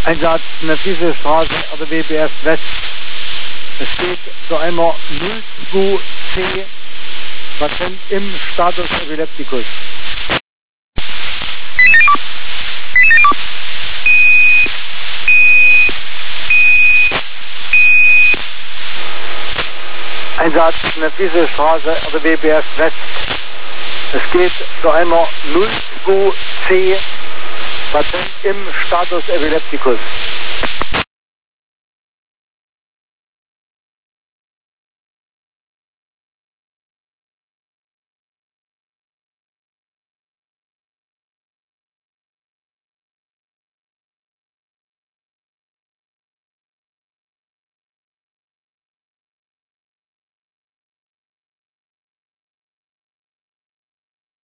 Einsatz in der Straße, also WBS West. Es geht zu einmal 02C, Patient im Status Epilepticus. Einsatz in der Straße, also WBS West. Es geht zu einmal 02C, Patient im Status Epilepticus.